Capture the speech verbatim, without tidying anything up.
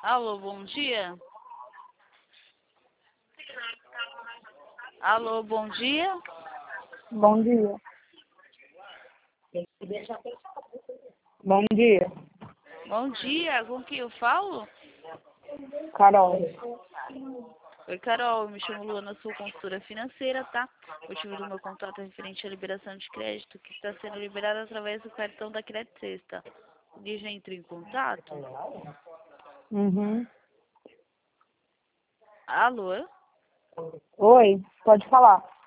Alô, bom dia. Alô, bom dia. Bom dia. Bom dia. Bom dia, com quem eu falo? Carol. Oi, Carol, eu me chamo Luana, sou consultora financeira, tá? O motivo do meu contato é referente à liberação de crédito, que está sendo liberada através do cartão da Crédito Sexta. Alguém já entrou em contato? Uhum. Alô? Oi, pode falar.